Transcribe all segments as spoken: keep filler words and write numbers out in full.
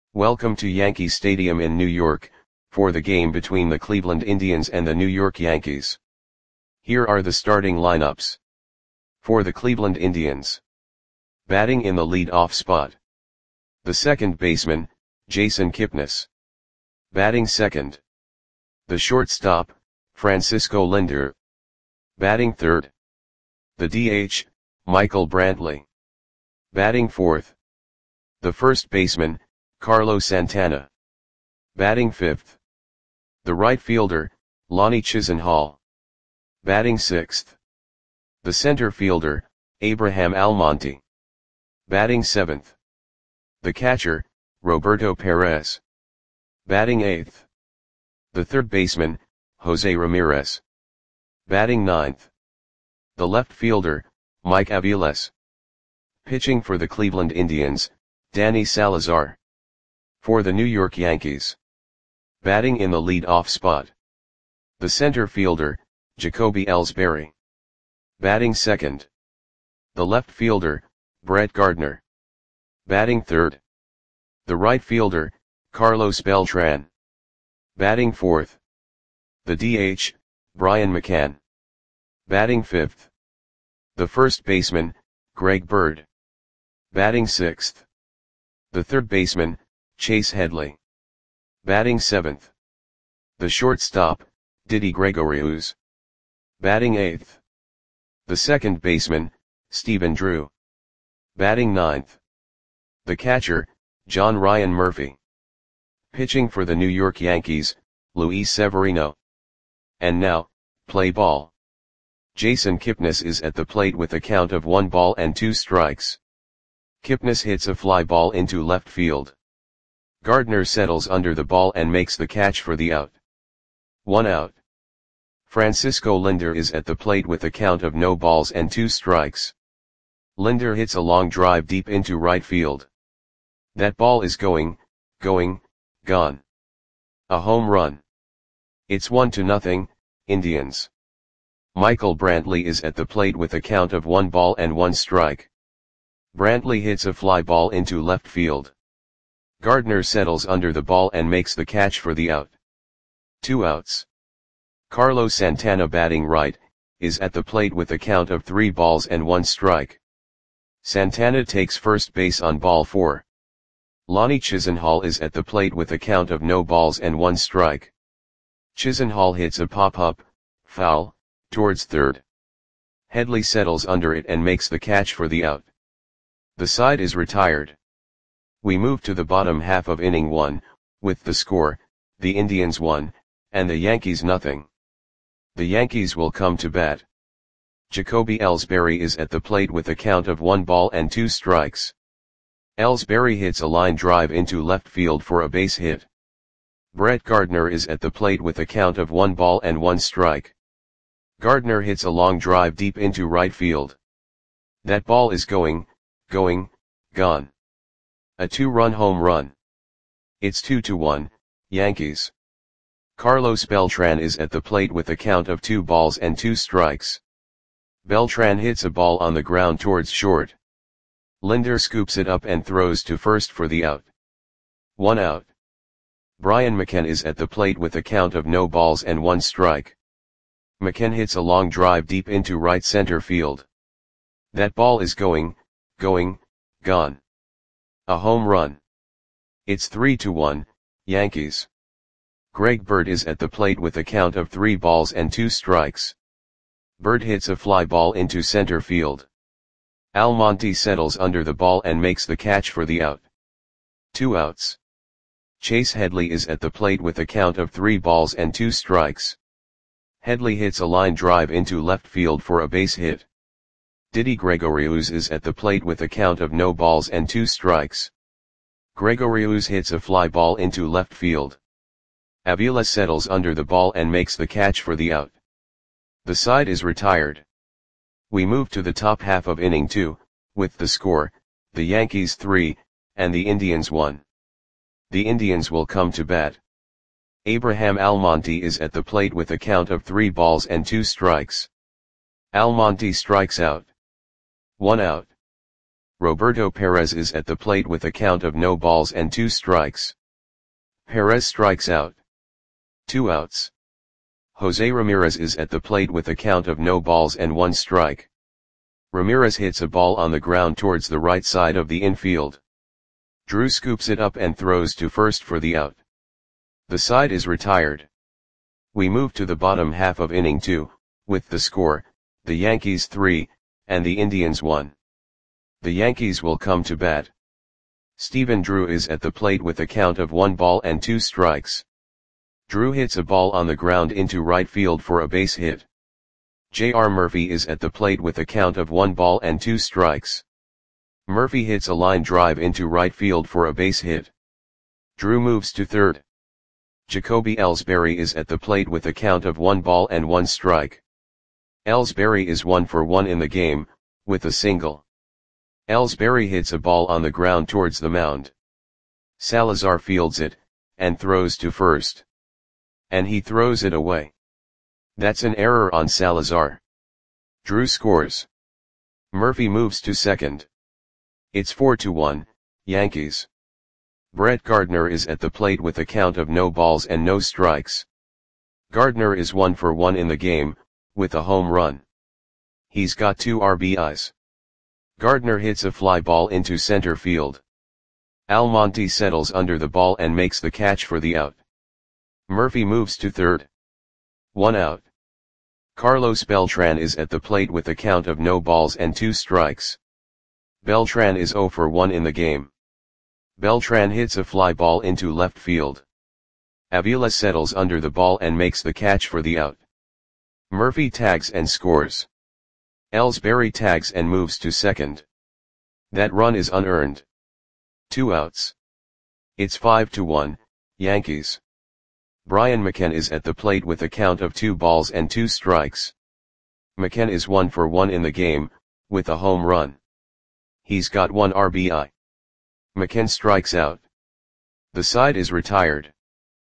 Welcome to Yankee Stadium in New York, for the game between the Cleveland Indians and the New York Yankees. Here are the starting lineups. For the Cleveland Indians. Batting in the lead-off spot. The second baseman, Jason Kipnis. Batting second. The shortstop, Francisco Lindor. Batting third. The D H, Michael Brantley. Batting fourth. The first baseman, Carlos Santana. Batting fifth. The right fielder, Lonnie Chisenhall. Batting sixth. The center fielder, Abraham Almonte. Batting seventh. The catcher, Roberto Perez. Batting eighth. The third baseman, Jose Ramirez. Batting ninth. The left fielder, Mike Aviles. Pitching for the Cleveland Indians, Danny Salazar. For the New York Yankees. Batting in the lead-off spot. The center fielder, Jacoby Ellsbury. Batting second. The left fielder, Brett Gardner. Batting third. The right fielder, Carlos Beltran. Batting fourth. The D H, Brian McCann. Batting fifth. The first baseman, Greg Bird. Batting sixth. The third baseman, Chase Headley. Batting seventh. The shortstop, Didi Gregorius. Batting eighth. The second baseman, Stephen Drew. Batting ninth. The catcher, John Ryan Murphy. Pitching for the New York Yankees, Luis Severino. And now, play ball. Jason Kipnis is at the plate with a count of one ball and two strikes. Kipnis hits a fly ball into left field. Gardner settles under the ball and makes the catch for the out. One out. Francisco Lindor is at the plate with a count of no balls and two strikes. Lindor hits a long drive deep into right field. That ball is going, going, gone. A home run. It's one to nothing, Indians. Michael Brantley is at the plate with a count of one ball and one strike. Brantley hits a fly ball into left field. Gardner settles under the ball and makes the catch for the out. Two outs. Carlos Santana, batting right, is at the plate with a count of three balls and one strike. Santana takes first base on ball four. Lonnie Chisenhall is at the plate with a count of no balls and one strike. Chisenhall hits a pop-up, foul, towards third. Headley settles under it and makes the catch for the out. The side is retired. We move to the bottom half of inning one, with the score, the Indians one, and the Yankees nothing. The Yankees will come to bat. Jacoby Ellsbury is at the plate with a count of one ball and two strikes. Ellsbury hits a line drive into left field for a base hit. Brett Gardner is at the plate with a count of one ball and one strike. Gardner hits a long drive deep into right field. That ball is going, going, gone. A two-run home run. It's two to one, Yankees. Carlos Beltran is at the plate with a count of two balls and two strikes. Beltran hits a ball on the ground towards short. Lindor scoops it up and throws to first for the out. One out. Brian McCann is at the plate with a count of no balls and one strike. McCann hits a long drive deep into right center field. That ball is going, going, gone. A home run. It's three to one, Yankees. Greg Bird is at the plate with a count of three balls and two strikes. Bird hits a fly ball into center field. Almonte settles under the ball and makes the catch for the out. Two outs. Chase Headley is at the plate with a count of three balls and two strikes. Headley hits a line drive into left field for a base hit. Didi Gregorius is at the plate with a count of no balls and two strikes. Gregorius hits a fly ball into left field. Aviles settles under the ball and makes the catch for the out. The side is retired. We move to the top half of inning two, with the score, the Yankees three, and the Indians one. The Indians will come to bat. Abraham Almonte is at the plate with a count of three balls and two strikes. Almonte strikes out. One out. Roberto Perez is at the plate with a count of no balls and two strikes. Perez strikes out. Two outs. Jose Ramirez is at the plate with a count of no balls and one strike. Ramirez hits a ball on the ground towards the right side of the infield. Drew scoops it up and throws to first for the out. The side is retired. We move to the bottom half of inning two, with the score, the Yankees three, and the Indians one. The Yankees will come to bat. Stephen Drew is at the plate with a count of one ball and two strikes. Drew hits a ball on the ground into right field for a base hit. J R Murphy is at the plate with a count of one ball and two strikes. Murphy hits a line drive into right field for a base hit. Drew moves to third. Jacoby Ellsbury is at the plate with a count of one ball and one strike. Ellsbury is one for one in the game, with a single. Ellsbury hits a ball on the ground towards the mound. Salazar fields it, and throws to first. And he throws it away. That's an error on Salazar. Drew scores. Murphy moves to second. It's four to one, Yankees. Brett Gardner is at the plate with a count of no balls and no strikes. Gardner is one for one in the game, with a home run. He's got two R B Is. Gardner hits a fly ball into center field. Almonte settles under the ball and makes the catch for the out. Murphy moves to third. One out. Carlos Beltran is at the plate with a count of no balls and two strikes. Beltran is zero for one in the game. Beltran hits a fly ball into left field. Avila settles under the ball and makes the catch for the out. Murphy tags and scores. Ellsbury tags and moves to second. That run is unearned. Two outs. It's five to one, Yankees. Brian McCann is at the plate with a count of two balls and two strikes. McCann is one for one in the game, with a home run. He's got one R B I. McCann strikes out. The side is retired.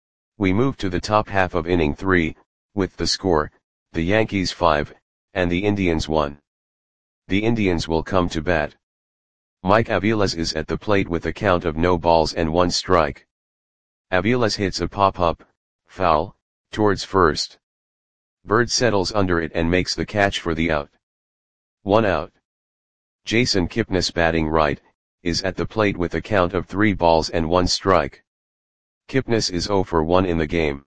We move to the top half of inning three, with the score, the Yankees five, and the Indians one. The Indians will come to bat. Mike Aviles is at the plate with a count of no balls and one strike. Aviles hits a pop-up, foul, towards first. Bird settles under it and makes the catch for the out. One out. Jason Kipnis, batting right, is at the plate with a count of three balls and one strike. Kipnis is zero for one in the game.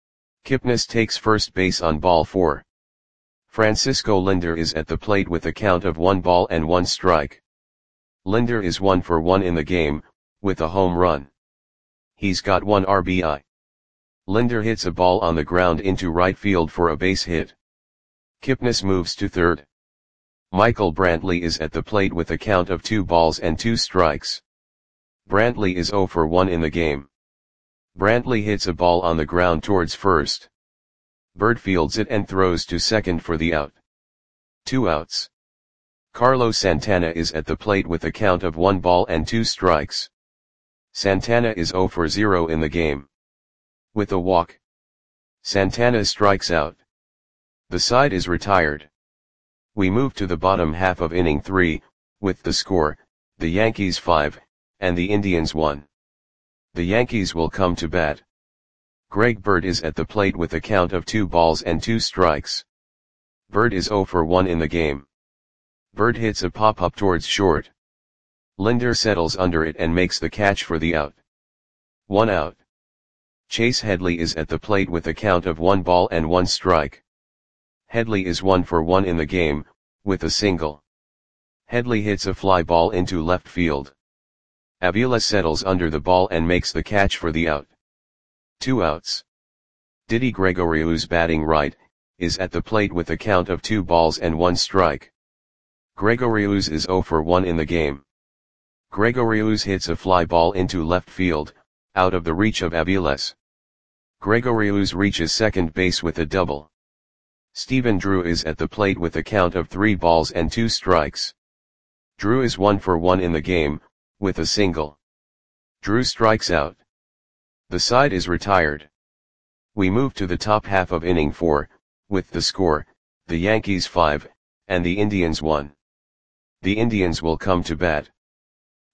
Kipnis takes first base on ball four. Francisco Linder is at the plate with a count of one ball and one strike. Linder is one for one in the game, with a home run. He's got one R B I. Linder hits a ball on the ground into right field for a base hit. Kipnis moves to third. Michael Brantley is at the plate with a count of two balls and two strikes. Brantley is zero for one in the game. Brantley hits a ball on the ground towards first. Bird fields it and throws to second for the out. Two outs. Carlos Santana is at the plate with a count of one ball and two strikes. Santana is zero for zero in the game. With a walk. Santana strikes out. The side is retired. We move to the bottom half of inning three, with the score, the Yankees five, and the Indians one. The Yankees will come to bat. Greg Bird is at the plate with a count of two balls and two strikes. Bird is zero for one in the game. Bird hits a pop-up towards short. Linder settles under it and makes the catch for the out. One out. Chase Headley is at the plate with a count of one ball and one strike. Headley is one for one in the game, with a single. Headley hits a fly ball into left field. Avila settles under the ball and makes the catch for the out. Two outs. Didi Gregorius, batting right, is at the plate with a count of two balls and one strike. Gregorius is zero for one in the game. Gregorius hits a fly ball into left field, out of the reach of Aviles. Gregorius reaches second base with a double. Stephen Drew is at the plate with a count of three balls and two strikes. Drew is one for one in the game, with a single. Drew strikes out. The side is retired. We move to the top half of inning four, with the score, the Yankees five, and the Indians one. The Indians will come to bat.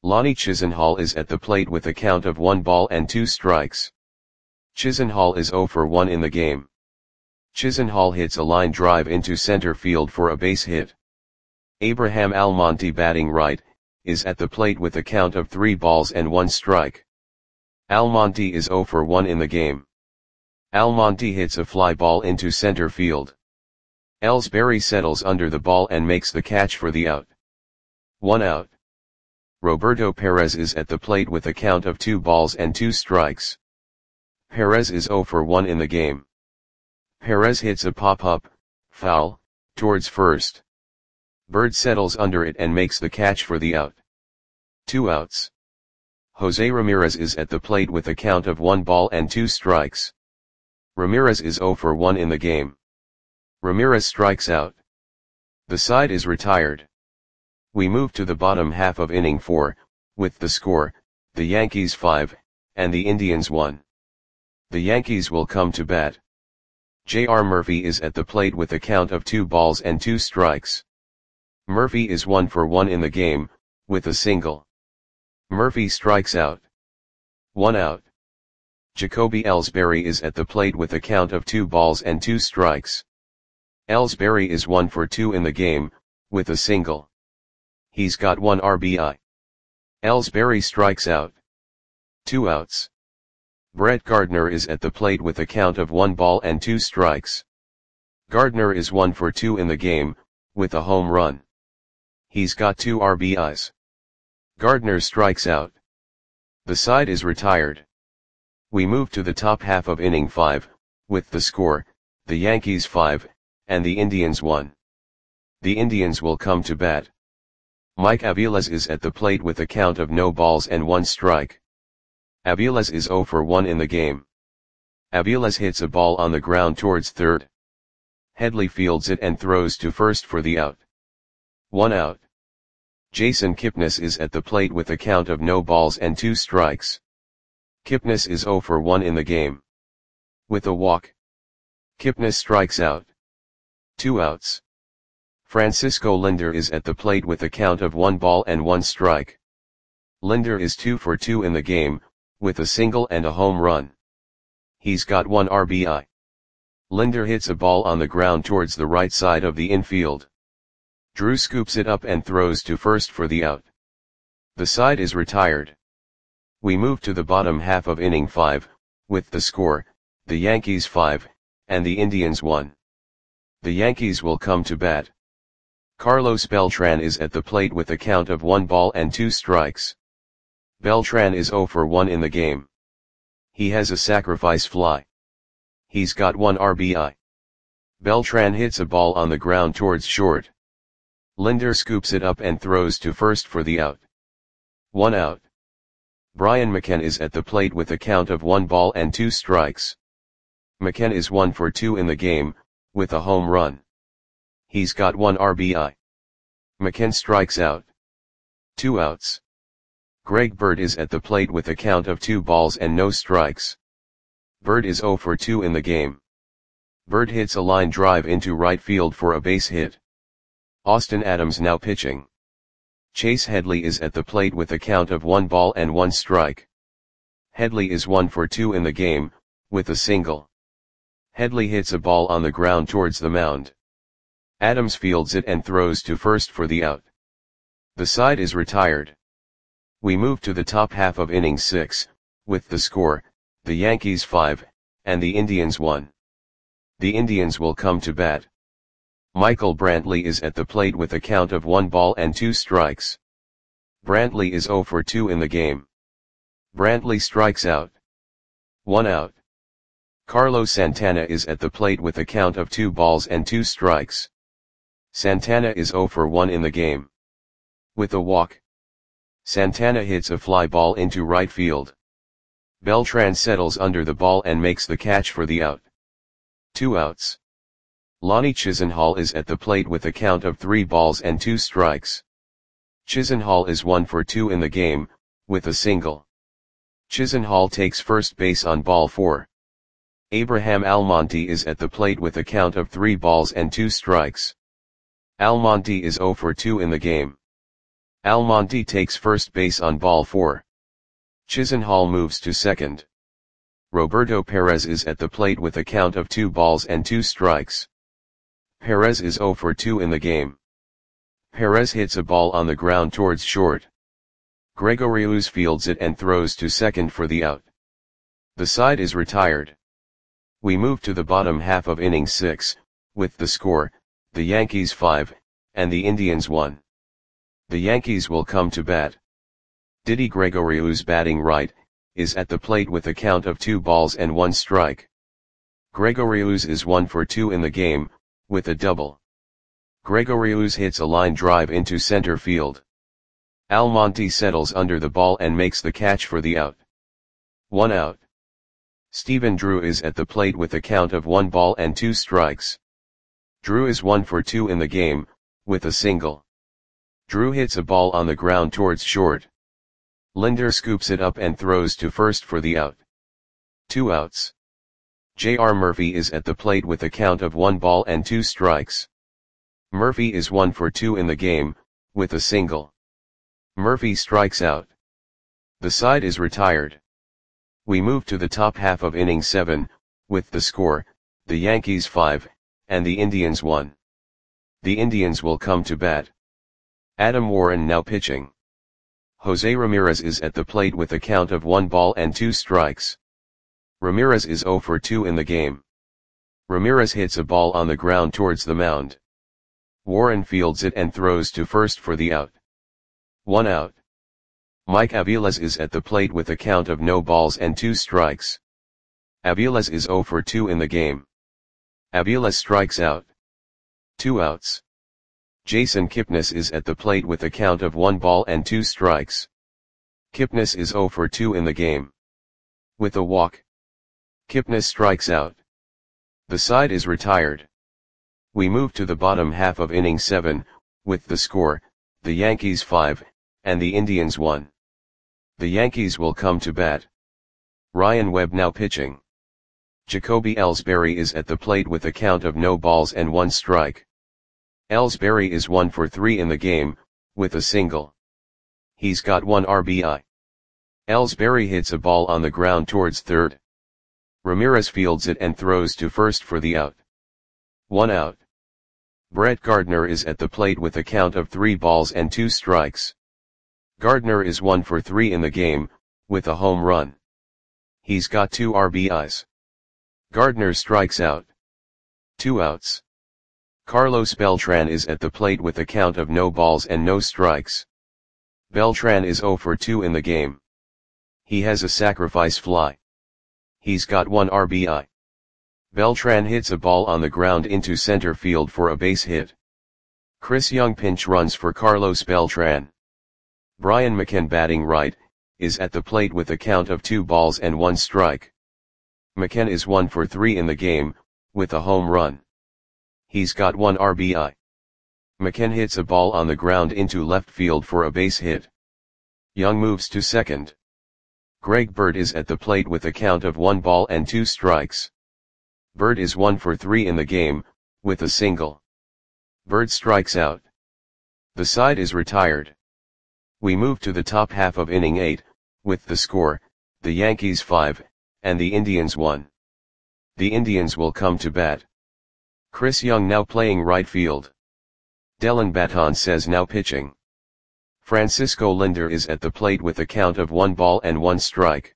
Lonnie Chisenhall is at the plate with a count of one ball and two strikes. Chisenhall is zero for one in the game. Chisenhall hits a line drive into center field for a base hit. Abraham Almonte, batting right, is at the plate with a count of three balls and one strike. Almonte is zero for one in the game. Almonte hits a fly ball into center field. Ellsbury settles under the ball and makes the catch for the out. One out. Roberto Perez is at the plate with a count of two balls and two strikes. Perez is zero for one in the game. Perez hits a pop-up, foul, towards first. Bird settles under it and makes the catch for the out. Two outs. Jose Ramirez is at the plate with a count of one ball and two strikes. Ramirez is zero for one in the game. Ramirez strikes out. The side is retired. We move to the bottom half of inning four, with the score, the Yankees five, and the Indians one. The Yankees will come to bat. J R Murphy is at the plate with a count of two balls and two strikes. Murphy is one for one in the game, with a single. Murphy strikes out. One out. Jacoby Ellsbury is at the plate with a count of two balls and two strikes. Ellsbury is one for two in the game, with a single. He's got one R B I. Ellsbury strikes out. Two outs. Brett Gardner is at the plate with a count of one ball and two strikes. Gardner is one for two in the game, with a home run. He's got two R B Is. Gardner strikes out. The side is retired. We move to the top half of inning five, with the score, the Yankees five, and the Indians one. The Indians will come to bat. Mike Aviles is at the plate with a count of no balls and one strike. Aviles is zero for one in the game. Aviles hits a ball on the ground towards third. Headley fields it and throws to first for the out. One out. Jason Kipnis is at the plate with a count of no balls and two strikes. Kipnis is zero for one in the game. With a walk. Kipnis strikes out. Two outs. Francisco Linder is at the plate with a count of one ball and one strike. Linder is two for two in the game, with a single and a home run. He's got one R B I. Linder hits a ball on the ground towards the right side of the infield. Drew scoops it up and throws to first for the out. The side is retired. We move to the bottom half of inning five, with the score, the Yankees five, and the Indians one. The Yankees will come to bat. Carlos Beltran is at the plate with a count of one ball and two strikes. Beltran is zero for one in the game. He has a sacrifice fly. He's got one R B I. Beltran hits a ball on the ground towards short. Linder scoops it up and throws to first for the out. One out. Brian McKenna is at the plate with a count of one ball and two strikes. McKenna is one for two in the game, with a home run. He's got one R B I. McKenna strikes out. Two outs. Greg Bird is at the plate with a count of two balls and no strikes. Bird is zero for two in the game. Bird hits a line drive into right field for a base hit. Austin Adams now pitching. Chase Headley is at the plate with a count of one ball and one strike. Headley is one for two in the game, with a single. Headley hits a ball on the ground towards the mound. Adams fields it and throws to first for the out. The side is retired. We move to the top half of inning six, with the score, the Yankees five, and the Indians one. The Indians will come to bat. Michael Brantley is at the plate with a count of one ball and two strikes. Brantley is zero for two in the game. Brantley strikes out. One out. Carlos Santana is at the plate with a count of two balls and two strikes. Santana is zero for one in the game. With a walk. Santana hits a fly ball into right field. Beltran settles under the ball and makes the catch for the out. Two outs. Lonnie Chisenhall is at the plate with a count of three balls and two strikes. Chisenhall is one for two in the game, with a single. Chisenhall takes first base on ball four. Abraham Almonte is at the plate with a count of three balls and two strikes. Almonte is zero for two in the game. Almonte takes first base on ball four. Chisenhall moves to second. Roberto Perez is at the plate with a count of two balls and two strikes. Perez is zero for two in the game. Perez hits a ball on the ground towards short. Gregorius fields it and throws to second for the out. The side is retired. We move to the bottom half of inning six, with the score, the Yankees five, and the Indians one. The Yankees will come to bat. Didi Gregorius, batting right, is at the plate with a count of two balls and one strike. Gregorius is one for two in the game, with a double. Gregorius hits a line drive into center field. Almonte settles under the ball and makes the catch for the out. One out. Stephen Drew is at the plate with a count of one ball and two strikes. Drew is one for two in the game, with a single. Drew hits a ball on the ground towards short. Linder scoops it up and throws to first for the out. Two outs. J R Murphy is at the plate with a count of one ball and two strikes. Murphy is one for two in the game, with a single. Murphy strikes out. The side is retired. We move to the top half of inning seven, with the score, the Yankees five, and the Indians one. The Indians will come to bat. Adam Warren now pitching. Jose Ramirez is at the plate with a count of one ball and two strikes. Ramirez is zero for two in the game. Ramirez hits a ball on the ground towards the mound. Warren fields it and throws to first for the out. One out. Mike Aviles is at the plate with a count of no balls and two strikes. Aviles is zero for two in the game. Aviles strikes out. Two outs. Jason Kipnis is at the plate with a count of one ball and two strikes. Kipnis is zero for two in the game. With a walk. Kipnis strikes out. The side is retired. We move to the bottom half of inning seven, with the score, the Yankees five, and the Indians one. The Yankees will come to bat. Ryan Webb now pitching. Jacoby Ellsbury is at the plate with a count of no balls and one strike. Ellsbury is one for three in the game, with a single. He's got one R B I. Ellsbury hits a ball on the ground towards third. Ramirez fields it and throws to first for the out. One out. Brett Gardner is at the plate with a count of three balls and two strikes. Gardner is one for three in the game, with a home run. He's got two R B Is. Gardner strikes out. Two outs. Carlos Beltran is at the plate with a count of no balls and no strikes. Beltran is zero for two in the game. He has a sacrifice fly. He's got one R B I. Beltran hits a ball on the ground into center field for a base hit. Chris Young pinch runs for Carlos Beltran. Brian McCann, batting right, is at the plate with a count of two balls and one strike. McCann is one for three in the game, with a home run. He's got one R B I. McCann hits a ball on the ground into left field for a base hit. Young moves to second. Greg Bird is at the plate with a count of one ball and two strikes. Bird is one for three in the game, with a single. Bird strikes out. The side is retired. We move to the top half of inning eight, with the score, the Yankees five, and the Indians one. The Indians will come to bat. Chris Young now playing right field. Dellin Betances now pitching. Francisco Linder is at the plate with a count of one ball and one strike.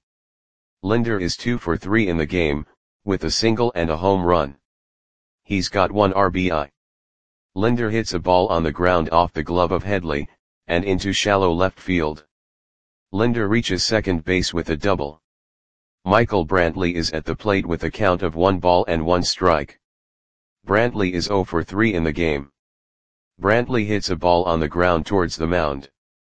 Linder is two for three in the game, with a single and a home run. He's got one R B I. Linder hits a ball on the ground off the glove of Headley, and into shallow left field. Linder reaches second base with a double. Michael Brantley is at the plate with a count of one ball and one strike. Brantley is zero for three in the game. Brantley hits a ball on the ground towards the mound.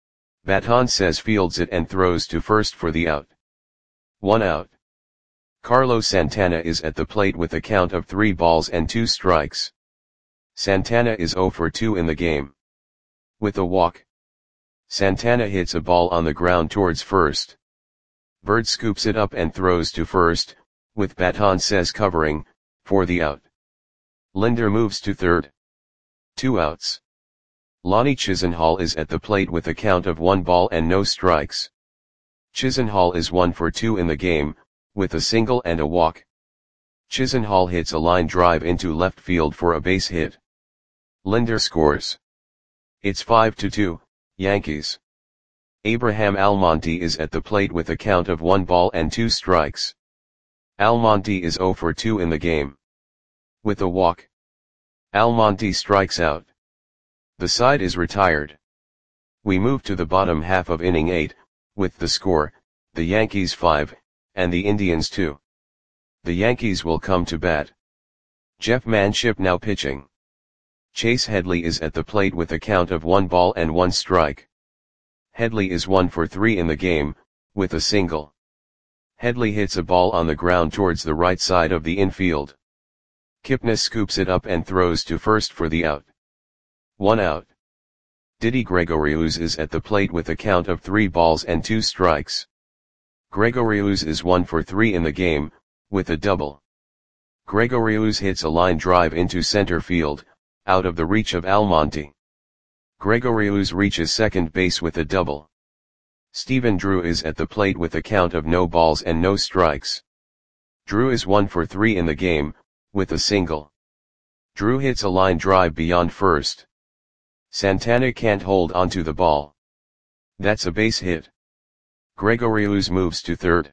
Betances fields it and throws to first for the out. One out. Carlos Santana is at the plate with a count of three balls and two strikes. Santana is zero for two in the game. With a walk. Santana hits a ball on the ground towards first. Bird scoops it up and throws to first, with Betances covering, for the out. Linder moves to third. Two outs. Lonnie Chisenhall is at the plate with a count of one ball and no strikes. Chisenhall is one for two in the game, with a single and a walk. Chisenhall hits a line drive into left field for a base hit. Linder scores. It's five to two, Yankees. Abraham Almonte is at the plate with a count of one ball and two strikes. Almonte is zero for two in the game. With a walk, Almonte strikes out. The side is retired. We move to the bottom half of inning eight, with the score, the Yankees five, and the Indians two. The Yankees will come to bat. Jeff Manship now pitching. Chase Headley is at the plate with a count of one ball and one strike. Headley is one for three in the game, with a single. Headley hits a ball on the ground towards the right side of the infield. Kipnis scoops it up and throws to first for the out. One out. Didi Gregorius is at the plate with a count of three balls and two strikes. Gregorius is one for three in the game, with a double. Gregorius hits a line drive into center field, out of the reach of Almonte. Gregorius reaches second base with a double. Stephen Drew is at the plate with a count of no balls and no strikes. Drew is one for three in the game, with a single. Drew hits a line drive beyond first. Santana can't hold onto the ball. That's a base hit. Gregorius moves to third.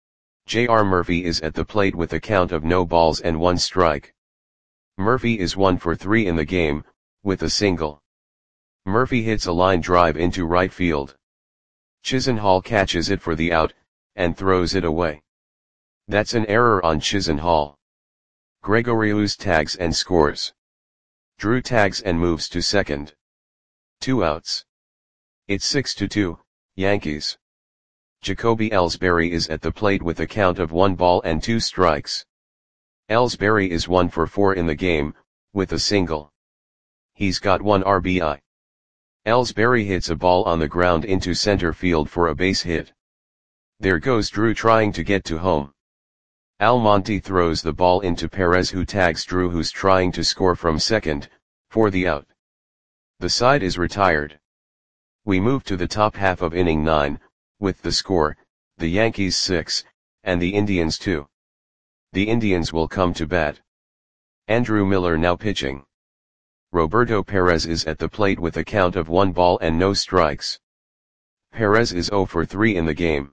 J R Murphy is at the plate with a count of no balls and one strike. Murphy is one for three in the game, with a single. Murphy hits a line drive into right field. Chisenhall catches it for the out, and throws it away. That's an error on Chisenhall. Gregorius tags and scores. Drew tags and moves to second. Two outs. It's six to two, Yankees. Jacoby Ellsbury is at the plate with a count of one ball and two strikes. Ellsbury is one for four in the game, with a single. He's got one R B I. Ellsbury hits a ball on the ground into center field for a base hit. There goes Drew trying to get to home. Almonte throws the ball into Perez, who tags Drew, who's trying to score from second, for the out. The side is retired. We move to the top half of inning nine, with the score, the Yankees six, and the Indians two. The Indians will come to bat. Andrew Miller now pitching. Roberto Perez is at the plate with a count of one ball and no strikes. Perez is zero for three in the game.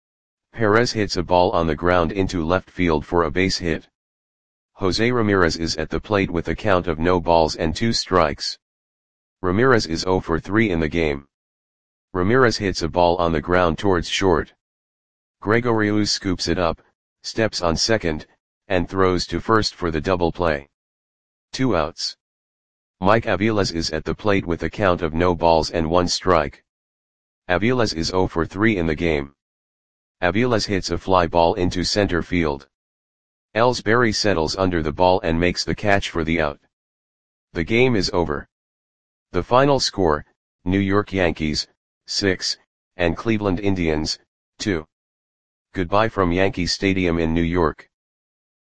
Perez hits a ball on the ground into left field for a base hit. Jose Ramirez is at the plate with a count of no balls and two strikes. Ramirez is zero for three in the game. Ramirez hits a ball on the ground towards short. Gregorius scoops it up, steps on second, and throws to first for the double play. Two outs. Mike Aviles is at the plate with a count of no balls and one strike. Aviles is zero for three in the game. Aviles hits a fly ball into center field. Ellsbury settles under the ball and makes the catch for the out. The game is over. The final score, New York Yankees, six, and Cleveland Indians, two. Goodbye from Yankee Stadium in New York.